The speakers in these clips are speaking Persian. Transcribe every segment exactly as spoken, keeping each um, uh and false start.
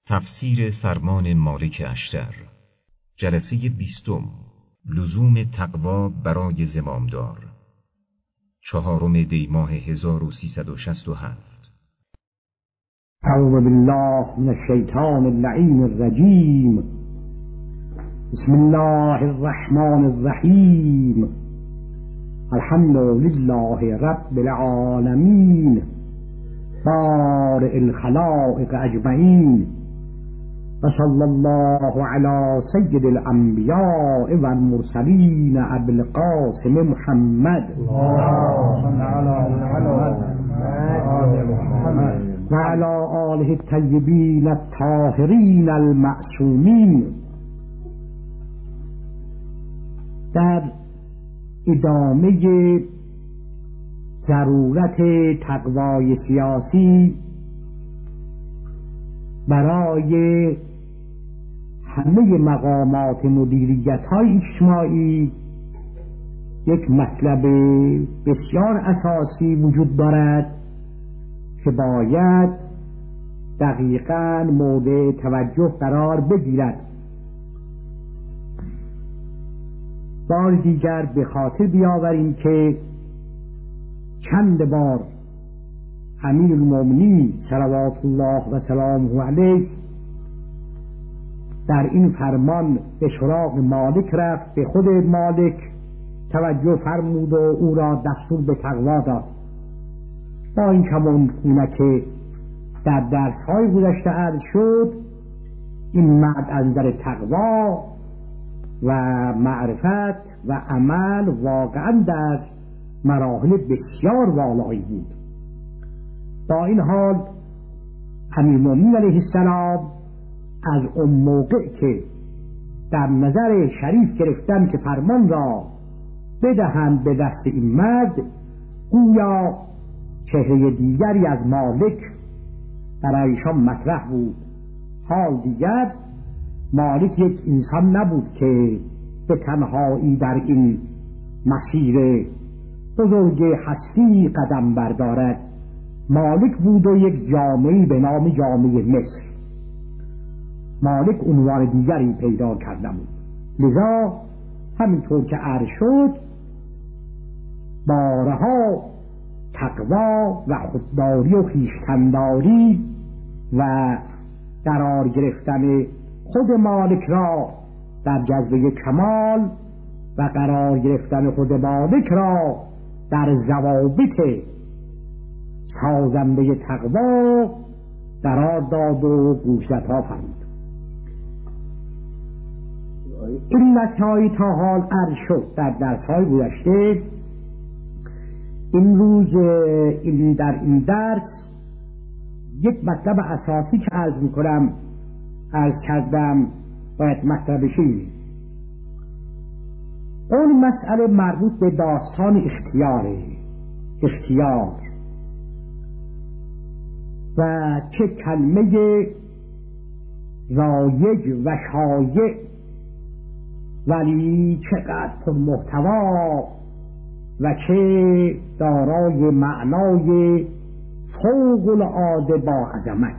تفسیر فرمان مالک اشتر، جلسه بیستم، لزوم تقوا برای زمامدار، چهارم دی ماه هزار و سیصد و شصت و هفت. اعوذ بالله من الشیطان اللعین الرجیم. بسم الله الرحمن الرحیم. الحمد لله رب العالمین بارئ الخلائق اجمعین و صلی الله علی سید الانبیاء و المرسلین ابی القاسم محمد و علی آله الطیبین الطاهرین المعصومین. در ادامه ضرورت تقوای سیاسی برای همه مقامات مدیریت‌های اجتماعی یک مطلب بسیار اساسی وجود دارد که باید دقیقاً مورد توجه قرار بگیرد. بار دیگر به خاطر بیاوریم که چند بار امیرالمومنین صلوات الله و سلامه علیه در این فرمان به سراغ مالک رفت، به خود مالک توجه فرمود و او را دستور به تقوا داد. با این کمونه که در درس‌های گذشته عرض شد، این مرد از نظر تقوا و معرفت و عمل واقعا در مراحل بسیار والایی بود. با این حال امیرالمومنین علیه السلام از اون موقع که در نظر شریف گرفتن که فرمان را بدهند به دست این مرد، گویا چهره دیگری از مالک برایشان مطرح بود. حال دیگر مالک یک انسان نبود که به تنهایی در این مسیر بزرگ هستی قدم بردارد. مالک بود و یک جامعه‌ای به نام جامعه مصر. مالک عنوان دیگری پیدا کرده بود. لذا همینطور که عرض شد، بارها تقوا و خودداری و خویشتن‌داری و قرار گرفتن خود مالک را در جذبه کمال و قرار گرفتن خود مالک را در ضوابط سازنده تقوا قرار داد و گوشزدها فرمود. علتهای تا حال عرض شد در درس‌های گذشته. این روز این در این درس یک مطلب اساسی که عرض میکنم عرض کردم باید مطلب شیم. اون مسئله مربوط به داستان اختیاره. اختیار و چه کلمه رایج و شایع ولی چقدر پر محتوا و چه دارای معنای فوق العاده با عظمت.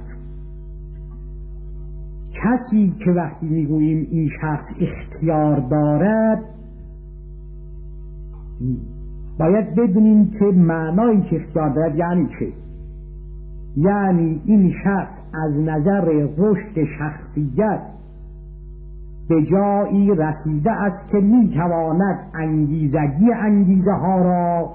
کسی که وقتی میگوییم این شخص اختیار دارد، باید بدونیم که معنای که اختیار دارد یعنی چه. یعنی این شخص از نظر رشد شخصیت به جایی رسیده است که میتواند انگیزگی انگیزه ها را،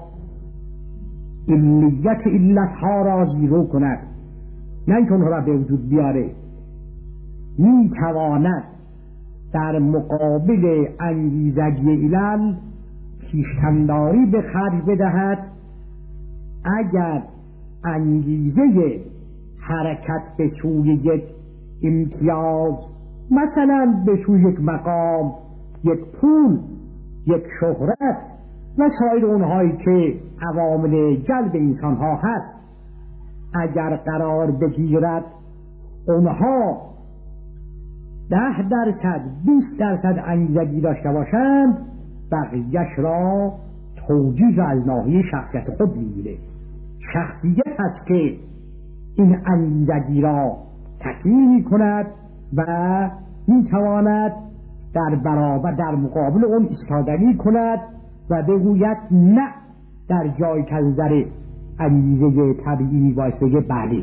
علیت علت ها را زیرو کند، نه اینکه اونها را به وجود بیاره. میتواند در مقابل انگیزگی علل خویشتن‌داری به خرج بدهد. اگر انگیزه حرکت به سوی یک امتیاز، مثلا به سوی یک مقام، یک پول، یک شهرت و سایر اونهایی که عوامل جلب انسان ها هست، اگر قرار بگیرد اونها ده درصد بیست درصد انگیزگی داشته باشند، بقیهش را توجیه از ناحیه شخصیت خود میگیره. شخصیت هست که این انگیزگی را تکمیل می کند و می تواند در برابر در مقابل اون ایستادگی کند و بگوید نه، در جای که نظر انگیزه طبیعی می باید بگه بله.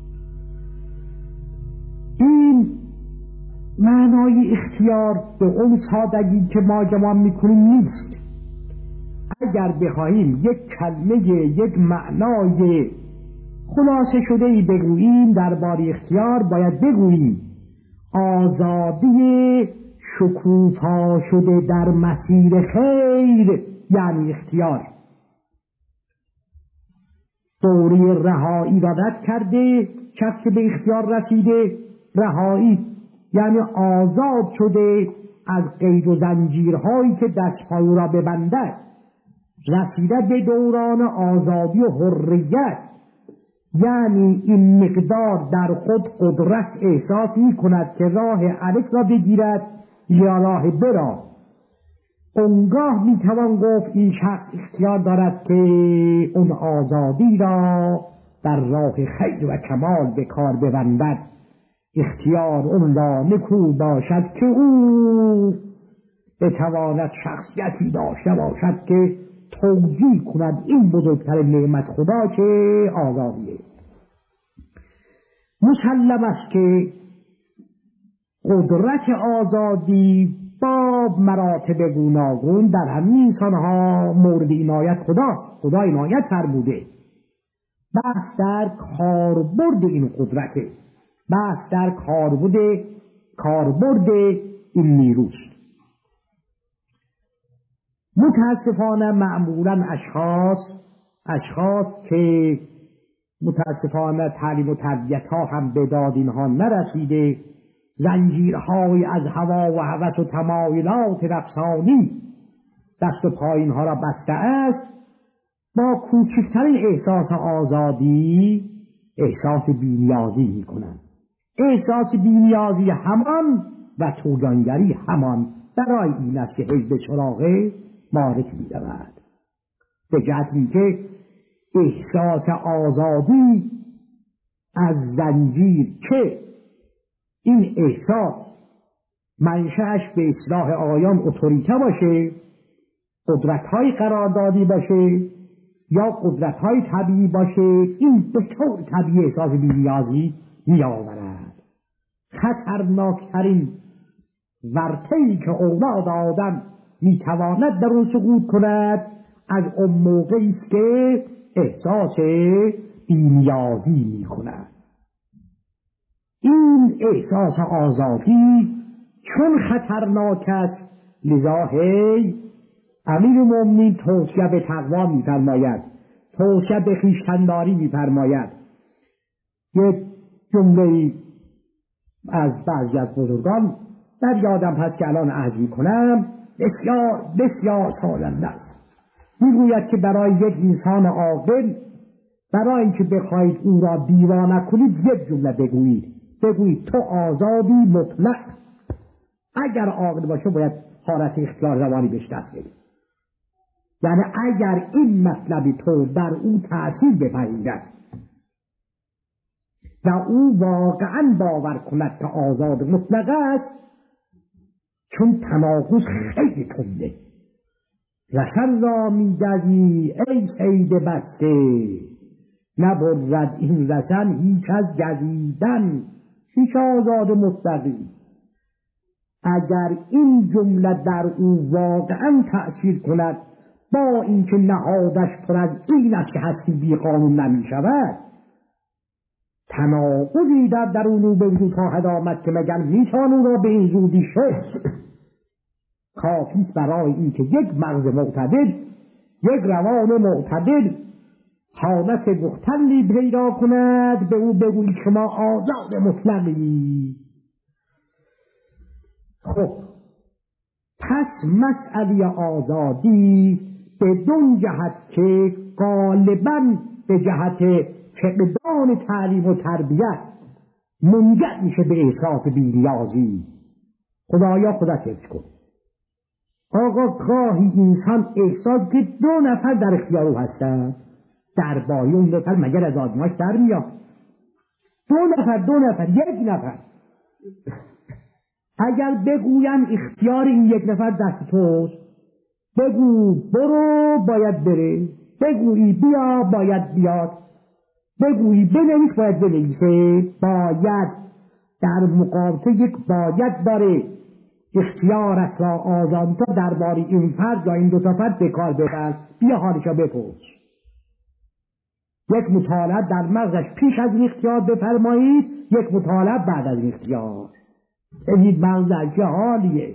این معنای اختیار به اون سادگی که ما گمان میکنیم نیست. اگر بخواهیم یک کلمه، یک معنای خلاصه شده ای بگوییم درباره اختیار، باید بگوییم آزادی شکوفا شده در مسیر خیر یعنی اختیار. دوره رهایی را رد کرده کسی که به اختیار رسیده. رهایی یعنی آزاد شده از قید و زنجیرهایی که دستپای او را ببندد، رسیده به دوران آزادی و حریت، یعنی این مقدار در خود قدرت احساس می کند که راه الف را بگیرد یا راه ب را. اونگاه می توان گفت این شخص اختیار دارد که اون آزادی را در راه خیر و کمال به کار ببندد. اختیار اون را نکو باشد که او بتواند شخصیتی داشته باشد که توجیه کند این بزرگترین نعمت خدا که آزادیه. مسلم است که قدرت آزادی با مراتب گوناگون در همین انسانها مورد عنایت خداست. خدا عنایت فرموده. بحث در کاربرد این قدرته، بحث در کاربرد کاربرد این نیروست. متاسفانه معمولا اشخاص اشخاص که متاسفانه تعلیم و تربیت ها هم به داد اینها نرسیده، زنجیرهای از هوا و هوس و تمایلات نفسانی دست و پای اینها را بسته است، با کوچکترین احساس آزادی احساس بی‌نیازی می کنند. احساس بی‌نیازی همان و طغیانگری همان برای این است که حزب چراغ مالک می رود. به جهتی که احساس آزادی از زنجیر که این احساس منشأش به اصطلاح آیان اتوریته باشه، قدرت‌های قراردادی باشه یا قدرت‌های طبیعی باشه، این به طور طبیعی احساس بی‌نیازی می آورد. خطرناکترین ورطه‌ای که اولاد آدم می تواند در اون سقوط کند از اون موقعی است که احساس بی‌نیازی می کند. این احساس آزادی چون خطرناک است، لذا هی امیرالمومنین توصیه به تقوا می فرماید، توصیه به خویشتن‌داری می فرماید. یک جمله از بعضی از بزرگان در یادم هست که الان عرض می کنم، بسیار بسیار سازنده است. میگوید که برای یک انسان عاقل، برای اینکه بخواید او را دیوانه کنید، یک جمله بگویید، بگویید تو آزادی مطلق. اگر عاقل باشه باید حالت اختیار زمانی بهش دست بدید. یعنی اگر این مطلب تو در او تأثیر بپذیرد و او واقعا باور کند که آزاد مطلق است، چون تناقض خیلی تنده. رسن را می‌گزی ای صید بسته، نبرد این رسن هیچ از گزیدن، هیچ آزاد مطلقی. اگر این جمله در او واقعا تأثیر کند، با اینکه نهادش پر از این است که هستی بی قانون نمی شود، تناقضی در درون او به وجود خواهد آمد که مگر میتوان او را به این زودی شست. کافیست برای این که یک مغز معتدل، یک روان معتدل حالت مختلی پیدا کند، به او بگویید شما آزاد مطلقی. خب پس مسئله آزادی به دون جهت که غالباً به جهت فقدان تعلیم و تربیت منجر میشه به احساس بی‌نیازی. خدایا خدا حفظ کن. آقا گاهی انسان احساس که دو نفر در اختیار او هستند، درباره اون نفر مگر از آزمایش در میاد؟ دو نفر دو نفر یک نفر اگر بگویم اختیار این یک نفر دست توست، بگو برو باید بره، بگویی بیا باید بیاد، بگویی بنویس باید بنویسه. باید در مقابل یک باید داره. اختیارت را آزادی تا درباره این فرد یا این دو تا فرد به کار ببر، بیا حالشا بپرس. یک مطالب در مغزش پیش از این اختیار بفرمایید، یک مطالب بعد از این اختیار. ببینید مغز در چه حالیه.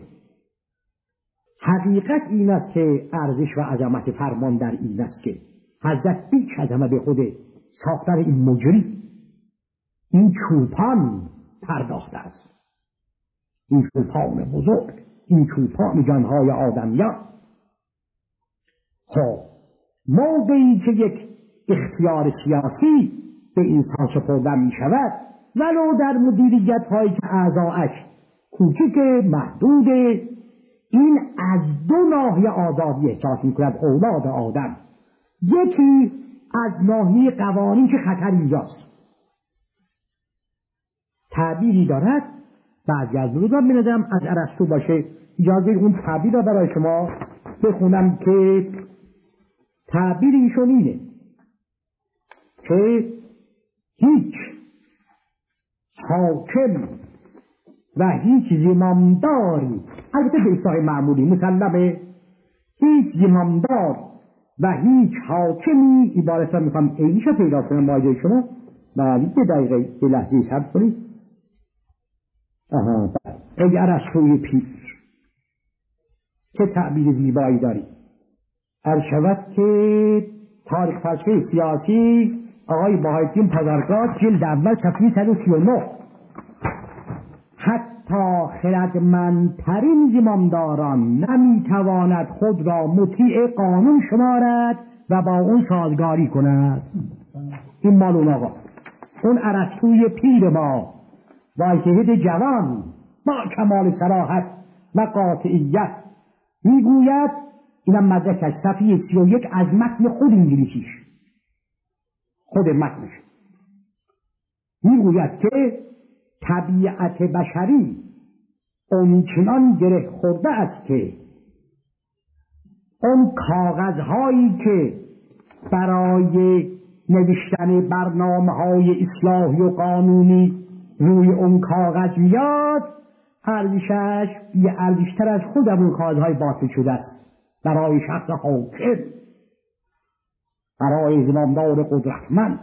حقیقت این است که ارزش و عظمت فرمان در این است که حضرت بیش از همه به خود ساختن این مجری، این چوپان پرداخته است. این چوپان بزرگ، این چوپان جانهای آدمیان. خب موقعی که یک اختیار سیاسی به انسان سپرده می شود، ولو در مدیریت هایی که اعضایش کوچک محدود، این از دو ناحیه آزادی احساس می کند اولاد آدم. یکی از ناحیه قوانین که خطر اینجاست. تعبیری دارد، بعضی از بزرگان به نظرم از ارسطو باشه، اجازه اون تعبیر را برای شما بخونم که تعبیر ایشون اینه که هیچ حاکم و هیچ زمامداری، البته به اصطلاح معمولی مسلمه، هیچ زمامدار و هیچ حاکمی، عبارت را میخوام اینشا پیدا کنم ماجرای شما، بله یه دقیقه یه لحظه صبر کنید. آها ای ارسطوی پیر چه تعبیر زیبایی داری. عرض شود که تاریخ فلسفه سیاسی آقای باهایدین پازارگاد جلد اول صفحه صد و سی و نه، حتی خردمندترین زمامداران نمیتواند خود را مطیع قانون شمارد و با اون سازگاری کند. این مال اون آقا، اون ارسطوی پیر ما وایتهد جوان با کمال صراحت و قاطعیت میگوید، اینم مدرکش صفحه سی و یک از متن خود انگلیسیش، خود متنش میگوید که طبیعت بشری اونچنان گره خورده است که اون کاغذهایی که برای نوشتن برنامه‌های اصلاحی و قانونی روی اون کاغذ میاد، ارزشش یه ارزشتر از خود اون کاغذهای باطل شده است برای شخص حاکم، برای زمامدار قدرتمند.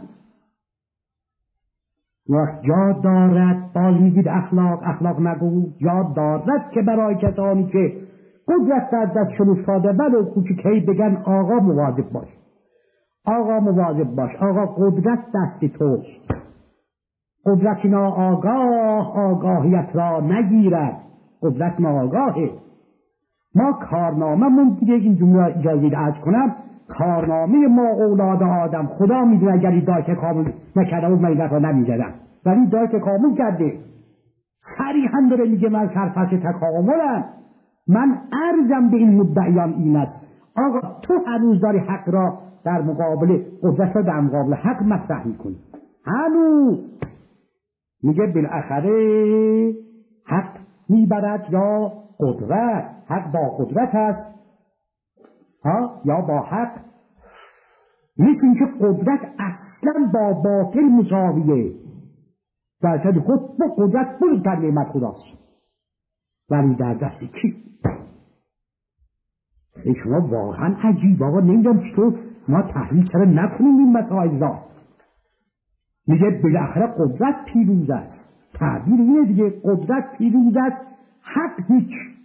وقت یاد دارد، باز میگید اخلاق اخلاق نگو، یاد دارد که برای کسانی که قدرت در دستشون افتاده ولو کوچکی بگن آقا مواظب باش، آقا مواظب باش، آقا قدرت دست توست، قدرت ناآگاه آگاهیت را نگیرد، قدرت ناآگاهه. ما کارنامه دیگه این جمله اجازه عرض کنم، کارنامه ما اولاد آدم خدا میدونه اگر این داشت کامل نکرده بود من این دفعه نمیزدم، ولی داشت کامل کرده. صریحا داره میگه من سرپس تکاملم. من عرضم به این مدعیان این است، آقا تو هنوز داری حق را در مقابل قدرت را در مقابل حق مطرح میکنی، هنوز میگه بالاخره حق میبرد یا قدرت، حق با قدرت است ها یا با حق. مثل اینکه قدرت اصلا با باطل مساویه، در حد خود با قدرت بزرگتر نعمت خداست، ولی در دست کی؟ ای شما واقعا عجیب. آقا نمیدونم چطور ما تحلیل چرا نکنیم این مسائل را. میگه بالاخره قدرت پیروز است، تعبیر اینه دیگه، قدرت پیروز است، حق هیچ.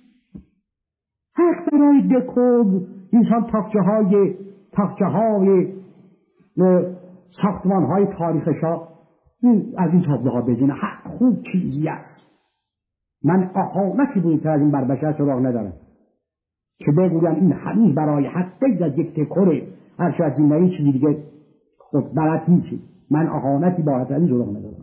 حق برای دکور انسان تاقچه های تاقچه های ساختمان های تاریخشا از این تابلوها ها بزنه، حق خوب چیزی است. من اهانتی بودتر از این بر بشر سراغ ندارم که بگویم این هنوز برای حق بگذ از یک دکوره، هر شاید این این چیزی دیگه خود برات نیستی. من اهانتی با حضرت این سراغ ندارم.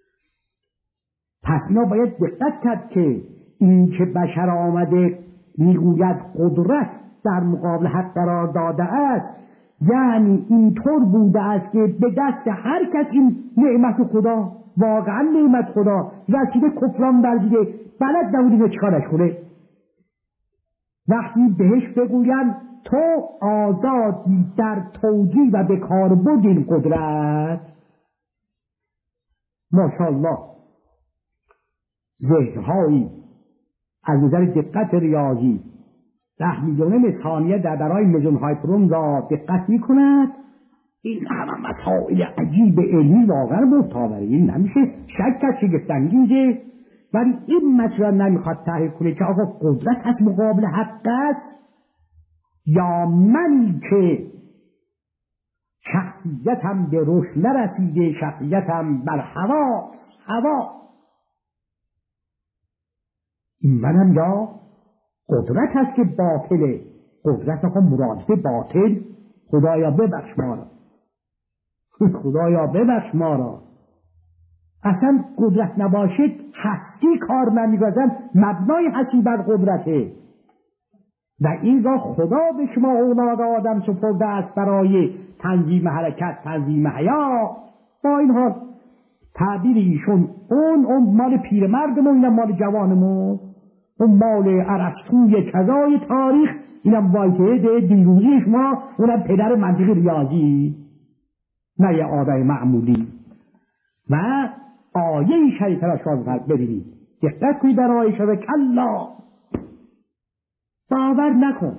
پس اینا باید دقت کرد که این که بشر آمده میگوید قدرت در مقابل حق قرار داده است، یعنی اینطور بوده است که به دست هر کس این نعمت خدا واقعا نعمت خدا رسیده کفران ورزیده بلد نبودی چیکارش کنه. وقتی بهش بگویم تو آزادی در توجیه و به کار برد این قدرت، ماشاءالله ذهنهایی از نظر دقت ریاضی ده میلیون ثانیه در برای مزون هایپرون را دقت می کند. این همه مسائل عجیب علمی واقعا مرتبطه، این نمیشه شک از شگفت‌انگیزه، ولی این مسئله نمیخواد تحقیق کنه که آقا قدرت از مقابل حق است یا منی که شخصیتم به رشد نرسیده، شخصیتم بر هوا هوا این منم یا قدرت هست که باطله. قدرت آقا مرادف باطل خدایا ببخش ما را، خدایا ببخش ما را. اصلا قدرت نباشد هستی کار نمیگذن، مبنای هستی بر قدرته و این را خدا به شما اولاد آدم سپرده است برای تنظیم حرکت، تنظیم حیات. با این حال تعبیر ایشون اون اون مال پیرمردمون، اینم مال جوانمون، اون مال ارسطوی کذای تاریخ، اینم وایتهده دیروزی شما، اونم پدر منطق ریاضی، نه یه آدم معمولی. و آیه شریفه را شما ببینید، دقت کنید در آیه شریفه، کلا باور نکن،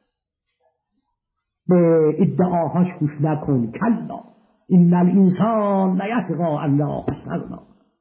به ادعاهاش گوش نکن، کلا این الانسان لیطغی ان رآه استغنی.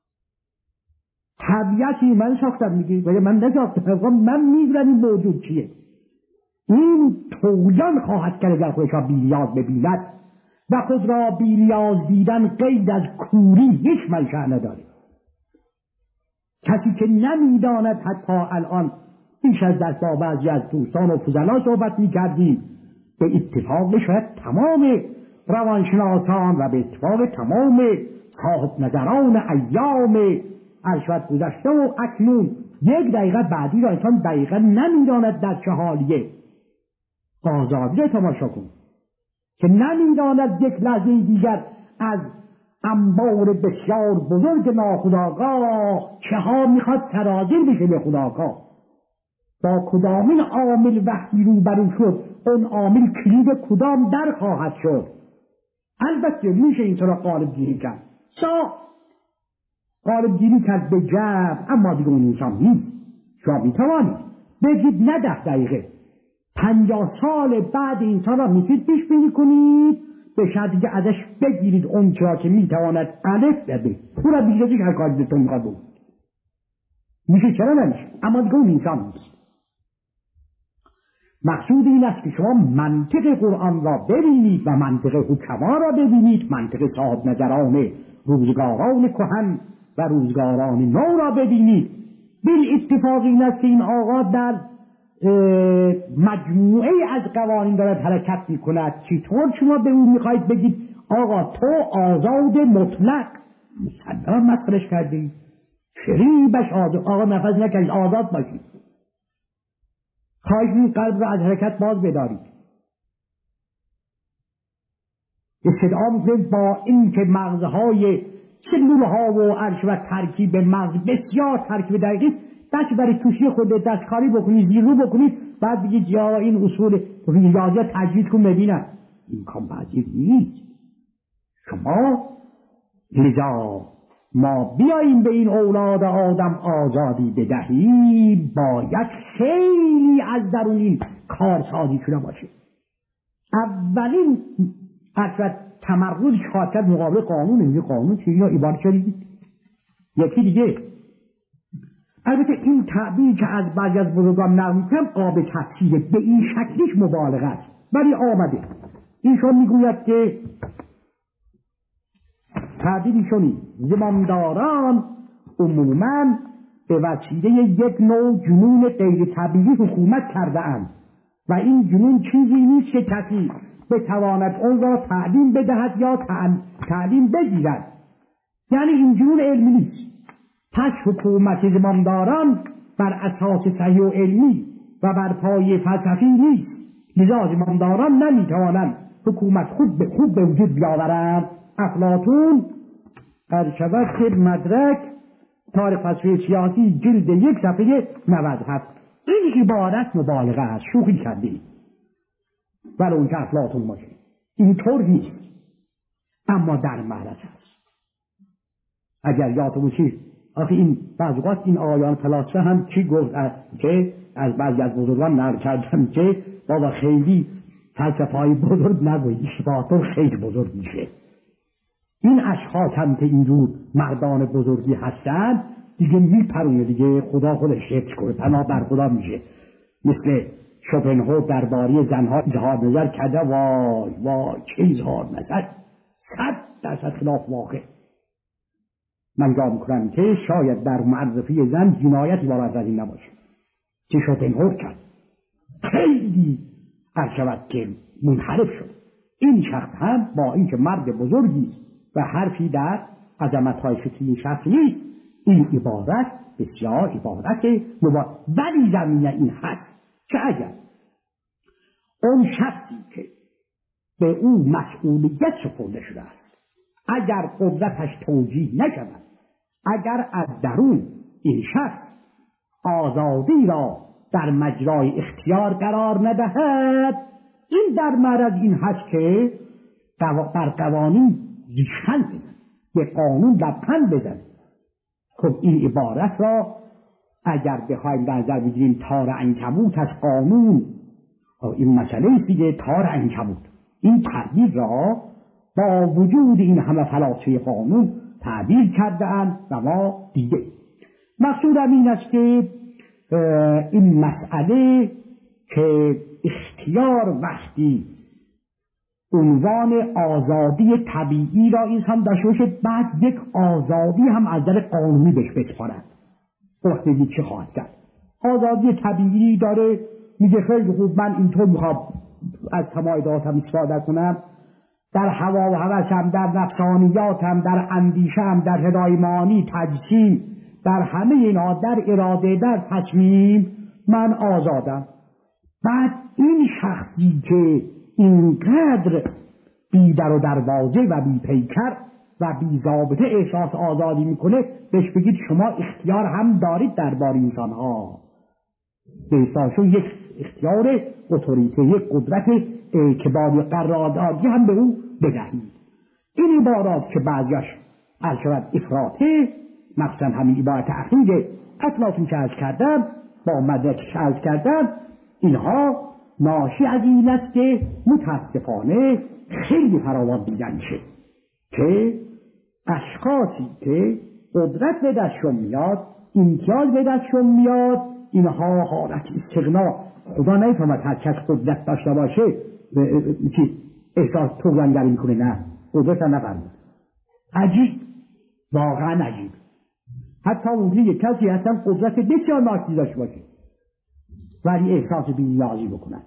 طبیعتی من ساختم میگی ولی من نساختم، من میدونم این موجود چیه. این طغیان خواهد کرد در خودش را بی‌نیاز ببیند و خود را بی‌نیاز دیدن قید از کوری هیچ منشأ نداره. کسی که نمیداند، حتی الان بیش از دست با بعضی از دوستان و فضلا صحبت میکردیم، به اتفاق شاید تمام روانشناسان و به اتفاق تمام صاحب نظران ایام ارشد گذشته و اکنون یک دقیقه بعدی را انسان دقیقا نمیداند در چه حالیه. آزادی را تماشا کن که نمیداند یک لحظه دیگر از انبار بسیار بزرگ ناخودآگاه چه ها میخواد سرازیر بشه به خودآگاه. با کدامین عامل وقتی روبرو شد، اون عامل کلید کدام در خواهد شد. البته میشه اینطور قالب گیری کرد، سا قالب گیری کرد به جمع، اما دیگه اون انسان نیست. شما میتوانید بگید نه ده دقیقه پنجاه سال بعد انسان را میتونید پیش بینی کنید، به شرطی که ازش بگیرید اون چرا که میتواند الف بده او را بیشترش هر کاری دلتون میخواد بود میشه، چرا نمیشه؟ اما دیگه اون انسان نیست. مقصود این است که شما منطق قرآن را ببینید و منطق حکما را ببینید، منطق صاحب نظران روزگاران کهن و روزگاران نو را ببینید. بل اتفاق این است که این آقا در مجموعه از قوانین دارد حرکت می کند. چطور شما به اون میخواید بگید آقا تو آزاد مطلق؟ مسلمان مسخرش کردید، شریبش آزاد، آقا نفذ نکنید آزاد باشید، خواهش این قلب را از حرکت باز بدارید. استدعا میکنید با این که مغزهای سلولها و عرش و ترکیب مغز بسیار ترکیب دقیقی، دست برای توشی خود دستکاری بکنید، زیرو بکنید، بعد بگید یا این اصول ریاضی تجوید کن ببینم. این کام پذیر نیست. شما لذا ما بیاییم به این اولاد آدم آزادی بدهیم، باید خیلی از درون این کارسازی شده باشه. اولین اصلا تمرکز خاطر مقابل قانون، اینجا قانون چیزی یا عبارت شدید یکی دیگه. البته این تعبیر که از بعضی از بزرگان نقل میکنم قابل تفسیره، به این شکلش مبالغه است، ولی آمده. ایشون میگوید که تعبیرشونی زمامداران عموماً به وسیله یک نوع جنون غیر طبیعی حکومت کرده اند و این جنون چیزی نیست که کسی بتواند اون را تعلیم بدهد یا تعلیم بگیرد، یعنی این جنون علمی نیست. پس حکومت زمامداران بر اساس صحیح و علمی و بر پایه فلسفی نیست، لذا زمامداران نمیتوانند حکومت خود به خود به وجود بیاورند. افلاطون قد شود که مدرک تاریخ فلسفه سیاسی جلد یک صفحه نود هفت. این عبارت مبالغه است، شوخی کرده ولی اون که افلاطون باشه اینطور نیست، اما در معرض است. اگر یادتون باشه آخه این بعض اوقات این آیان فلاسفه هم چی گفت که از بعضی از بزرگان نقل کردن که بابا خیلی فلسفه های بزرگ نگوید، افلاطون خیلی بزرگ میشه. این اشخاص هم که اینجور مردان بزرگی هستن دیگه میپرونه، دیگه خدا خودش حفظ کنه، پناه بر خدا میشه. مثل شوپنهاور درباره زنها اظهار نظر کرده، وای وای چه اظهار نظر، صد درصد خلاف واقع. من گاه میکنم که شاید در معرفی زن جنایتی بالاتر از این نباشه که شوپنهاور کرد. خیلی ارشود که منحرف شد. این شخص هم با اینکه مرد بزرگی و حرفی در عظمت‌های فکری شخص نیست، این عبارت بسیار عبارت مبارک. ولی زمینه این هست که اگر اون شخصی که به اون مسئولیت سپرده شده است اگر قدرتش توجیه نشود، اگر از درون این شخص آزادی را در مجرای اختیار قرار ندهد، این در معرض این هست که بر قوانین ریشخند بزن، به قانون لبخند بزن. خب این عبارت را اگر بخوایم در نظر بگیریم تار عنکبوت از قانون، این مسئله است دیگه، تار عنکبوت. این تعبیر را با وجود این همه فلاسفه قانون تعبیر کرده اند و ما دیگه. مقصودم این است که این مسئله که اختیار وقتی عنوان آزادی طبیعی را انسان داشته باشه، بعد یک آزادی هم از نظر قانونی بهش بسپارد، وقتی چه خواهد کرد؟ آزادی طبیعی داره، میگه خیلی خوب من اینطور میخوام از تمایلاتم استفاده کنم، در هوا و هوسم، در نفسانیاتم، در اندیشم، در هدای معانی، تجسیم، در همه اینا، در اراده، در تصمیم من آزادم. بعد این شخصی که اینقدر بی در و دروازه و بی پیکر و بی ضابطه احساس آزادی میکنه، بهش بگید شما اختیار هم دارید درباره انسانها، به احساسشون یک اختیار اتوریته، یک قدرت اعتباری قراردادی هم به او بدهید. این عبارات که بعضیش از شود افراطه، مخصوصا همین عبارت اخیر افلاطون که عرض کردم با مدرکش عرض کردم، اینها ناشی از این است که متاسفانه خیلی فراوان دیدن شه که اشخاصی که قدرت به دستشون میاد، امتیاز به دستشون میاد، اینها حالت استغنا، خدا نمیفهمد هر کس قدرت داشته باشه چی احساس توانگری میکنه، نه قدرت هم نفهمد. عجیب، واقعا عجیب. حتی ممکنه یک کسی هستن قدرت بسیار ناچیز داشته باشه ولی احساس بی‌نیازی بکند،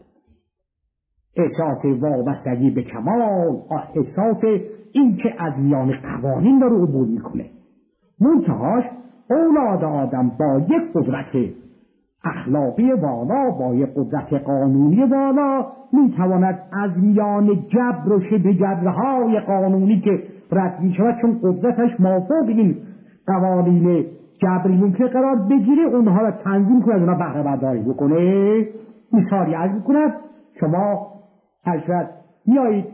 احساس وابستگی به کمال، احساس این که از میان قوانین داره عبور میکنه. منتهاش اولاد آدم با یک قدرت اخلاقی والا، با یک قدرت قانونی والا میتواند از میان جبر و شبه جبرهای قانونی که رد میشود، چون قدرتش موافق این قوانین جبری ممکنه قرار بگیره، اونها را تنظیم کنه، اونها بهره برداری بکنه. مثالی عرض میکنم، شما حضرت میایید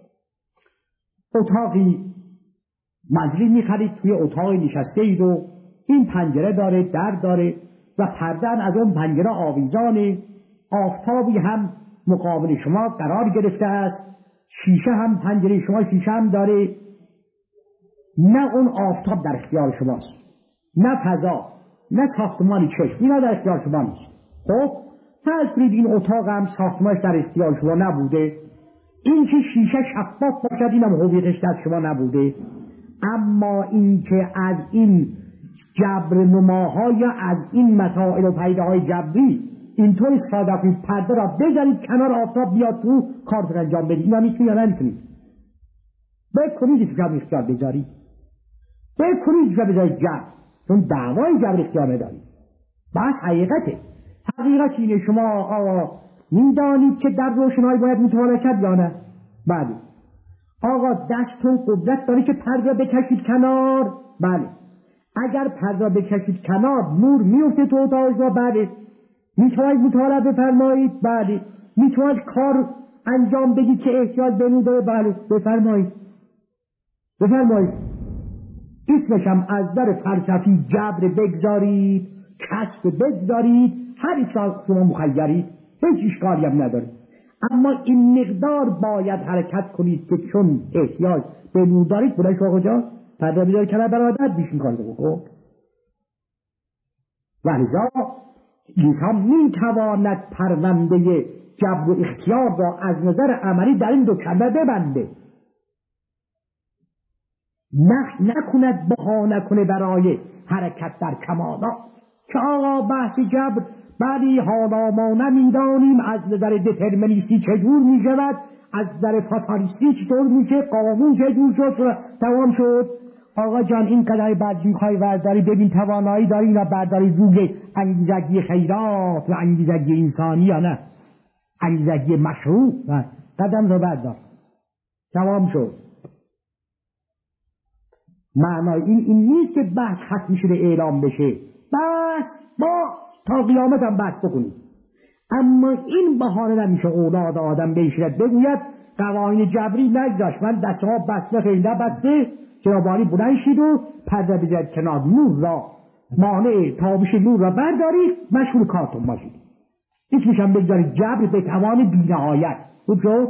اتاقی منزلی میخرید، توی اتاقی نشسته اید و این پنجره داره، در داره و پردن از اون پنجره آویزانه، آفتابی هم مقابل شما قرار گرفته است، شیشه هم پنجره شما شیشه هم داره، نه اون آفتاب در اختیار شماست، نه فضا، نه ساختمانی چشم، اینا در اختیار شما نیست. خب فرض کنید این اتاق هم ساختمانش در اختیار شما نبوده، این که شیشه شفاف باشد اینم هویتش دست شما نبوده، اما این که از این جبر نماها یا از این مسائل و پیداهای جبری اینطور استفاده کنید پرده را بذارید کنار آفتاب بیاد تو کار انجام بدید، اینا میتونید یا نمیتونید؟ بکنید که جبر اختیار بذارید، بکنید که بذارید جبر، چون دعوای جبر اختیار ندارید. بس حقیقته. حقیقت اینه شما آقا میدانید که در روشنایی باید مطالعه کرد یا نه؟ بله. آقا دستون قدرت داره که پرده بکشید کنار. بله. اگر پرده بکشید کنار نور میفته تو اتاق. بله. میتواید مطالعه بفرمایید. بله. میتواید کار انجام بدید که احتیاج به نور داره. بله. بفرمایید. بفرمایید. اسمشم از در فلسفی جبر بگذارید، کسب بگذارید، هر ایشان شما مخیرید، هیچ اشکالی هم نداره. اما این مقدار باید حرکت کنید که چون احتیاج به نور دارید بودن شما کجا پرده بیدار کنه برادر بیش میکنه بکن. و لذا انسان میتواند پرونده جبر و اختیار را از نظر عملی در این دو کمر ببنده، نه نکند بها نکنه برای حرکت در کمالات. که آقا بحث جبر بلی حالا ما نمیدانیم از نظر دترمینیستی چجور میشود، از نظر فاتالیستی چطور میشه، قانون چجور شد، تمام شد. آقا جان این قدر بعد میخوای برداری، ببین توانایی داری یا برداری روی انگیزگی خیرات و انگیزگی انسانی یا نه انگیزگی مشروع. قدم رو بردار، تمام شد. معنای این این نیست که بحث ختم شده اعلام بشه، بس با تا قیامت هم بحث بکنید. اما این بهانه نمیشه اولاد آدم بهشت بگوید قوانین جبری نگذاشت، من دست ها بسته خیلی بسته جنابالی بلند شید و پرده بزد کنار، نور را مانع تابش نور را بردارید، مشغول کارتون باشید. هیچ میشم بگذارید جبر به توان بی‌نهایت. خوب شد؟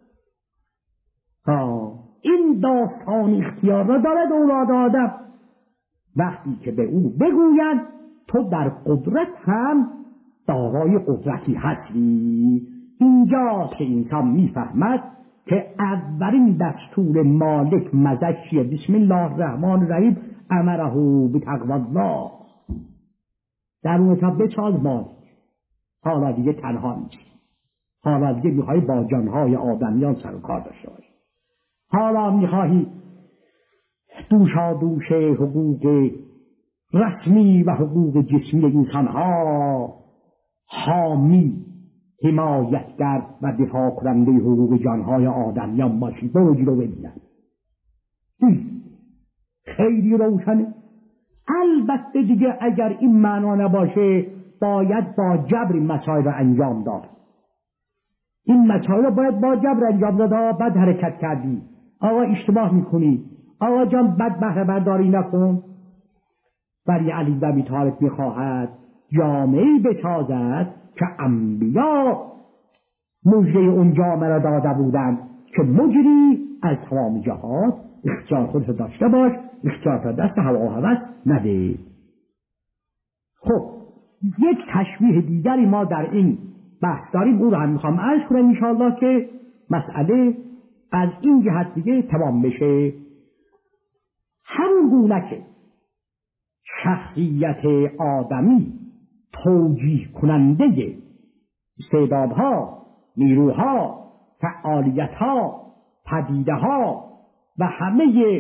ها این داستان اختیار را دارد اولاد آدم. وقتی که به او بگویند تو در قدرت هم دارای قدرتی هستی، اینجا که انسان میفهمد که اولین دستور مالک مزشیه. بسم الله الرحمن الرحیم امره بتقوی الله. در اون تا بچاز مالک. حالا دیگه تنها نیست، حالا دیگه میخوای با جانهای آدمیان سر و کار داشته باشی، حالا میخواهی دوشا دوش حقوق رسمی و حقوق جسمی انسانها حامی، حمایتگر و دفاع کننده حقوق جانهای آدمیان باشی. برو جلو ببینم. خیلی روشنه. البته دیگه اگر این معنا نباشه باید با جبر مسائل را انجام داد. این مسائل را باید با جبر انجام داد. بعد حرکت کردی، آقا اشتباه میکنی، آقا جان بد بهره برداری نکن. ولی علی بن ابی طالب میخواهد جامعه‌ای بسازد که انبیا مژده اون جامعه را داده بودند که مجری از تمام جهات اختیار خودت داشته باش، اختیار تا دست هوا و هوس نده. خب یک تشبیه دیگری ما در این بحث داریم، او رو هم میخوام عرض کنم انشاءالله که مسئله از این جهت دیگه تمام بشه. همون گونه که شخصیت آدمی توجیه کننده استعدادها، نیروها، فعالیتها، پدیدهها و همه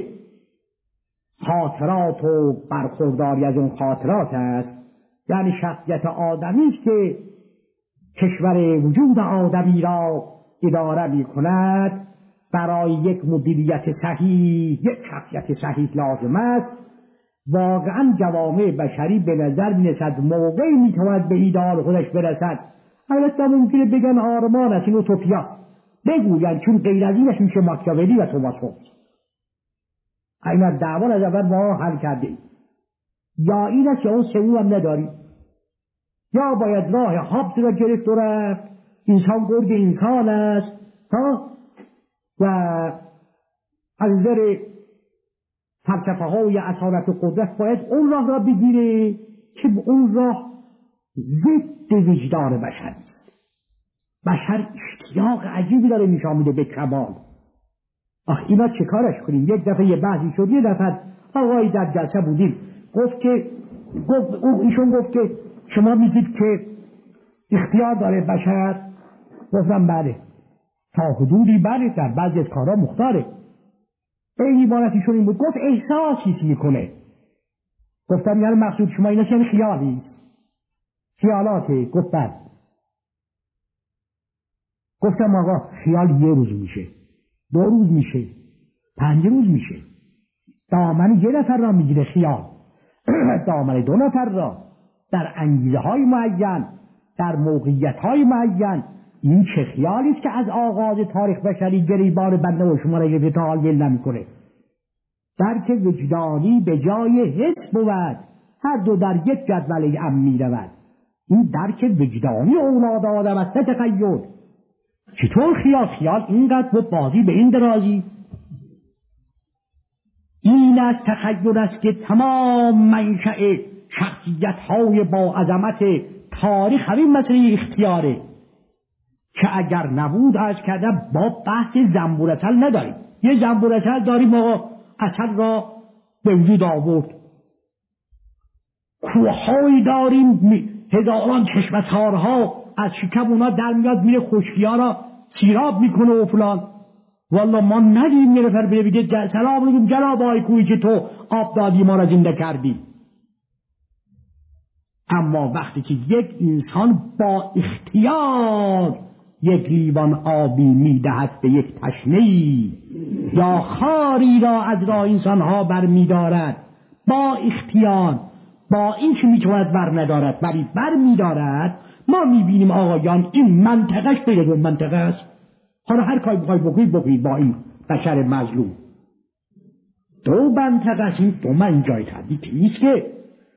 خاطرات و برخورداری از اون خاطرات است، یعنی شخصیت آدمی که کشور وجود آدمی را اداره می کند، برای یک مدیریت صحیح یک شخصیت صحیح لازم است. واقعا جوامع بشری به نظر می رسد موقعی می تواند به ایدئال خودش برسد. البته ممکنه بگن آرمان است، این اوتوپیا، بگوین چون غیر از اینش میشه ماکیاولی و توماس هوبز. این دعوا از اول ما حل کردیم. یا این است یا اون سوم هم نداری، یا باید راه هابز را گرفت و رفت، انسان گرگ انسان است ها، و از نظر فلسفه های اصالت و قدرت باید اون راه را بگیره که اون راه ضد وجدان بشر است. بشر اشتیاق عجیبی داره نشان میده به کمال. آخ اینا چه کارش کنیم؟ یک دفعه یه بحثی شد، یه دفعه آقایی در جلسه بودیم گفت که گفت او ایشون گفت که شما میگید که اختیار داره بشر. گفتم بله تا حدودی بله، در بعضی از کارها مختاره. این عبارتیشون این بود، گفت احساسی میکنه. گفتم یعنی مقصود شما اینا که خیالی است، خیالاته؟ گفت بله. گفتم آقا خیال یه روز میشه، دو روز میشه، پنج روز میشه، دامن یه نفر را میگیره خیال، دامن دو نفر را در انگیزه های معین، در موقعیت های معین. این چه خیالی است که از آغاز تاریخ بشری گریبان بنده و شما را گرفته تا حال گل نمیکنه؟ درک وجدانی به جای حس بود، هر دو در یک جدول ام میرود. این درک وجدانی اولاد آدم است، نه تخیل. چطور خیال خیال اینقدر و بازی به این درازی؟ این از تخیل است که تمام منشأ شخصیت های با عظمت تاریخ همین مسئله اختیاره که اگر نبود از کردم با بحث زنبورتل نداریم. یه زنبورتل داریم آقا اصل را به وجود آورد، کوههایی داریم هزاران چشمسارها از شکم اونا در میاد میره خشکی‌ها را سیراب میکنه و فلان. والله ما ندیم یه نفر بره بگه سلام علیکم جناب آقای کوهی که تو آب دادی ما را زنده کردی. اما وقتی که یک انسان با اختیار یک لیوان آبی میدهد به یک تشنه‌ای یا خاری را از راه انسانها بر میدارد با اختیار، با این که میتواند بر ندارد ولی بر میدارد، ما میبینیم آقایان این منطقهش به دو منطقه است. حالا هر کاری بخواید بکنید بکنید با این بشر مظلوم. دو منطقه است، این دو من جای تردید نیست که.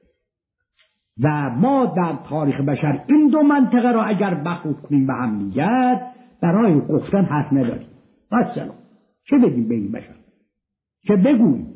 و ما در تاریخ بشر این دو منطقه را اگر مخلوط کنیم به هم دیگر برای گفتن حرف نداریم. مثلا چه بگیم به این بشر؟ چه بگوییم؟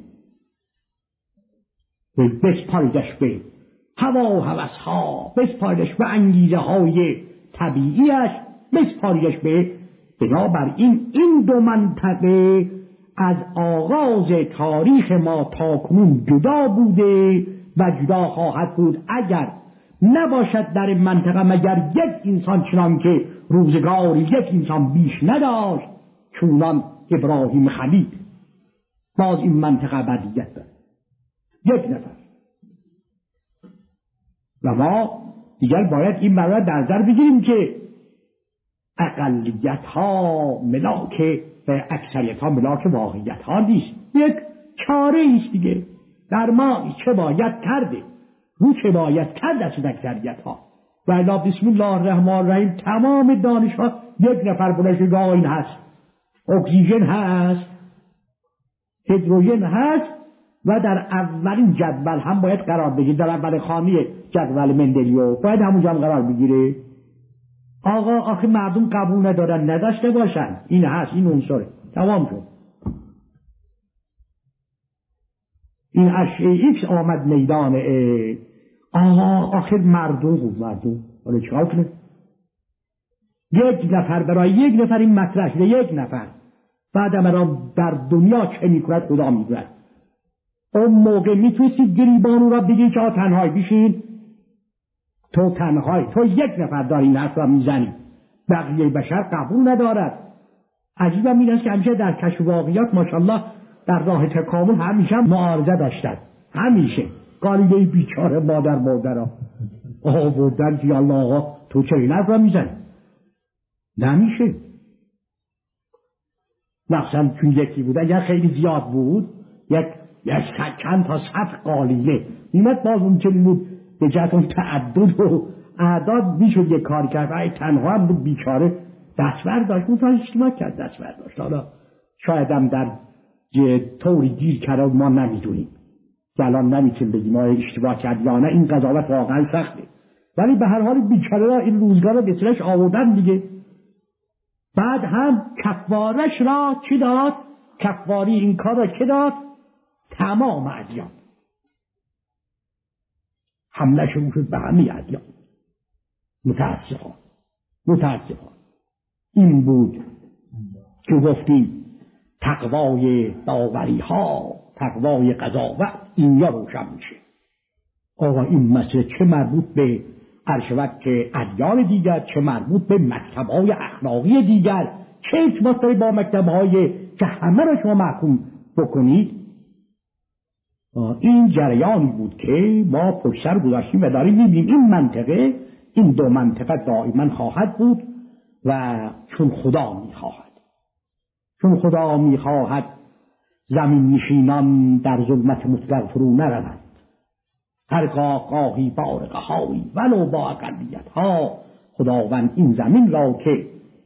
بسپاریدش به هوا و هوسها، بسپاریدش به انگیزه های طبیعیش، بسپاریدش به بنابراین این دو منطقه از آغاز تاریخ ما تا کنون جدا بوده و جدا خواهد بود اگر نباشد در این منطقه مگر یک انسان، چنان که روزگار یک انسان بیش نداشت چونان ابراهیم خلیل. باز این منطقه بدیت دارد، یک نفر. و ما دیگر باید این مورد در نظر بگیریم که اقلیت ها ملاک و اکثریت ها ملاک واقعیت ها نیست. یک چاره ایست دیگه، در ما چه باید کرده، رو چه باید کرد از اکثریت ها. و الا بسم الله الرحمن الرحیم تمام دانش ها یک نفر بلش گاه این هست، اکسیژن هست، هیدروژن هست و در اولین جدول هم باید قرار بگیره، در اول خانه جدول مندلیو باید همونجا هم قرار بگیره. آقا آخه مردم قبول ندارن، نداشته باشن، این هست، این عنصره، تمام شد. این اشعه ایکس آمد میدان ای آقا آخه مردم بود، مردم حالا چیکار کنه؟ یک نفر برای یک نفر این مطرح شده، یک نفر. بعد مرا در دنیا چه میکند خدا میدوند. اون موقع میتونستید گریبانو را بگید که آ تنهایی بیشین، تو تنهایی، تو یک نفر داری این حرف را میزنی، بقیه بشر قبول ندارد. عجیبم این است که همیشه در کشف واقعیات ماشاءالله در راه تکامل همیشه معارضه داشتن، همیشه قالیده بیچاره مادر مردرها آوردن که الله آقا تو چه این حرف را میزنی؟ نمیشه. مثلا چون یکی بود اگر خیلی زیاد بود یک یک چند تا صف قالیه نیمت باز اون چنین بود به جهت اون تعدد و اعداد میشد یک کار کرد. ای تنها هم بود بیچاره دستور داشت، اون تا اشتباه کرد دستور داشت. حالا شاید هم در طوری گیر کرده ما نمیدونیم که الان نمیتونیم بگیم ما اشتباه کرد یا نه. این قضاوت واقعا سخته، ولی به هر حال بیچاره را این روزگار را به سرش آوردن دیگه. بعد هم کفارش را چی داد؟ کفاری این کار را چی داد؟ تمام ادیان حمله شروع شد به همه ادیان. متاسفانه متاسفانه این بود که گفتیم تقوای داوری ها، تقوای قضاوت اینجا روشن میشه. آقا این مسئله چه مربوط به عرشوت که ادیان دیگر، چه مربوط به مکتب‌های اخلاقی دیگر، چه ارتباط داره با مکتب‌های که همه را شما محکوم بکنید. این جریانی بود که ما پشت سر گذاشتیم و داریم می‌بینیم این منطقه، این دو منطقه دائما خواهد بود و چون خدا می‌خواهد، چون خدا میخواهد زمین نشینان در ظلمت مطلق فرو نروند. هرگاه گاهی بارقه‌هایی ولو با اقلیت‌ها، خداوند این زمین را که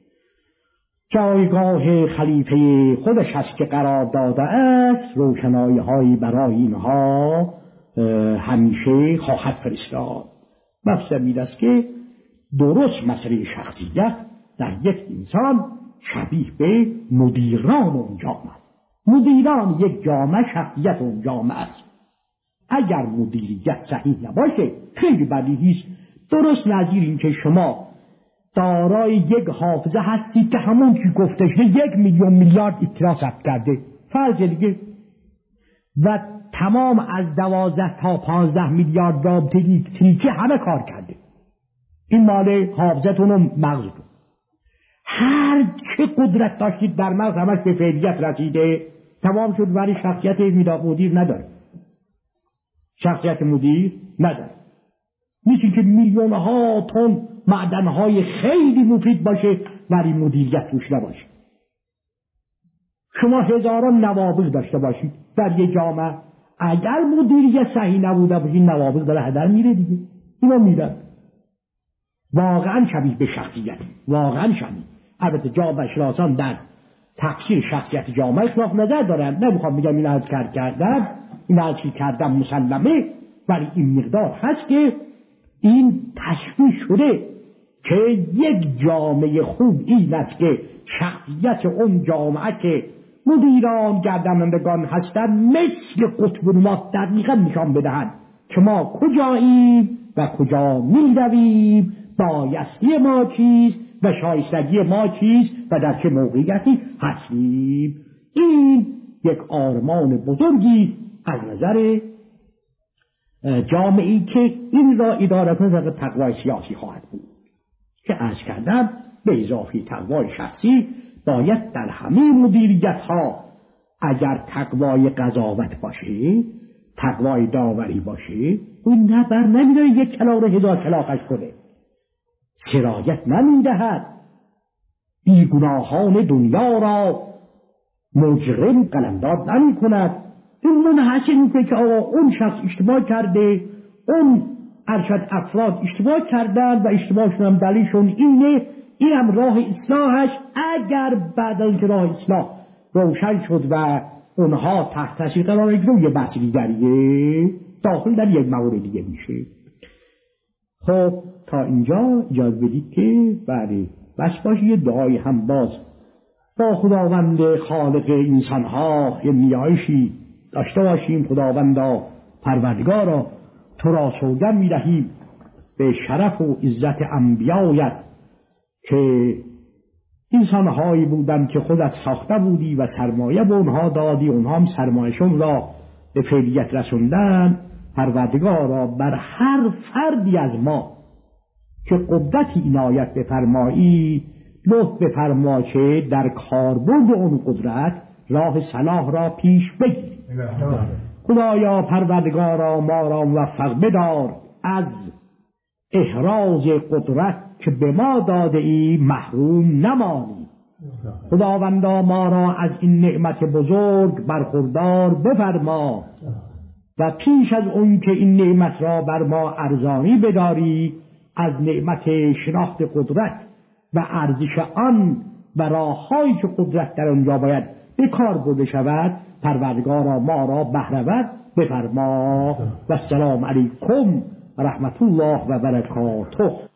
جایگاه خلیفه خودش هست که قرار داده است، روشنایی هایی برای اینها همیشه خواهد فرستاد. مفهوم این است که درست مسئله شخصیت در یک انسان شبیه به مدیران اون جامعه است. مدیران یک جامعه شخصیت اون جامعه است. اگر مدیریت صحیح نباشه خیلی بدیهی است. درست نظیر این که شما دارای یک حافظه هستی که همون که گفته شده یک میلیون میلیارد اطلاع ثبت کرده، فرض دیگه، و تمام از دوازده تا پانزده میلیارد رابطه الکتریکی همه کار کرده. این مال حافظتون و مغزتون. هر چه قدرت داشتید در مغز همش به فعلیت رسیده، تمام شد، ولی شخصیت مدیر نداره. شخصیت مدیر نداره. میشه که میلیون ها تن معدن های خیلی مفید باشه ولی مدیریت توش نباشه. شما هزاران نوابغ داشته باشید در یک جامعه، اگر مدیریت صحیح نبوده باشه نوابغ داره هدر میره دیگه. اینا میرن. واقعا شبیه به شخصیت، واقعا شبیه. البته جامعه شناسان در تفسیر شخصیت جامعه اختلاف نظر دارن. نمیخوام بگم این از کار کردن، این از چی کردن مسلمه، ولی این مقدار هست که این تشخیص شده که یک جامعه خوب این است که شخصیت اون جامعه که مدیران گردنندگان هستند مثل قطب نما دقیقا نشان بدهند که ما کجاییم و کجا میرویم، بایستی ما چیست و شایستگی ما چیست و در چه موقعیتی هستیم. این یک آرمان بزرگی از نظر جامعه‌ای که این را اداره کنه تقوای سیاسی خواهد بود که عرض کردم به اضافه تقوای شخصی باید در همه مدیریت ها اگر تقوای قضاوت باشه، تقوای داوری باشه، اون نه بر نمیداره یک کلاغ رو هزار کلاغش کنه، سرایت نمیدهد، بیگناهان دنیا را مجرم قلمداد نمی کند. این منحصر میکنه که آقا اون شخص اشتباه کرده، اون ارشد افراد اشتباه کردن و اشتباهشون هم دلیلشون اینه، این هم راه اصلاحش. اگر بعد از اینکه راه اصلاح روشن شد و اونها تحت تاثیر قرار گرفتن، یه بحث دیگریه داخل در یک مورد دیگه میشه. خب تا اینجا اجازه بدید که بله بس باشه یه دعای هم باز با خداوند خالق انسانها یه نیایشی داشته باشیم. خداوندا پروردگارا تو را سوگند می‌دهیم به شرف و عزت انبیایت که انسانهایی بودند که خودت ساخته بودی و سرمایه به اونها دادی، اونها هم سرمایه‌شون را به فعلیت رسوندن. پروردگارا بر هر فردی از ما که قدرتی عنایت بفرمایی لطف بفرما که در کاربرد اون قدرت راه صلاح را پیش بگیریم. خدایا پروردگارا ما را موفق بدار از احراز قدرت که به ما داده ای محروم نمانی. خداوندا ما را از این نعمت بزرگ برخوردار بفرما و پیش از اون که این نعمت را بر ما ارزانی بداری از نعمت شناخت قدرت و ارزش آن و راه‌هایی که قدرت در آنجا باید به کار برده شود پروردگارا ما را بهره‌ور بفرما. و السلام علیکم و رحمت الله و برکاته.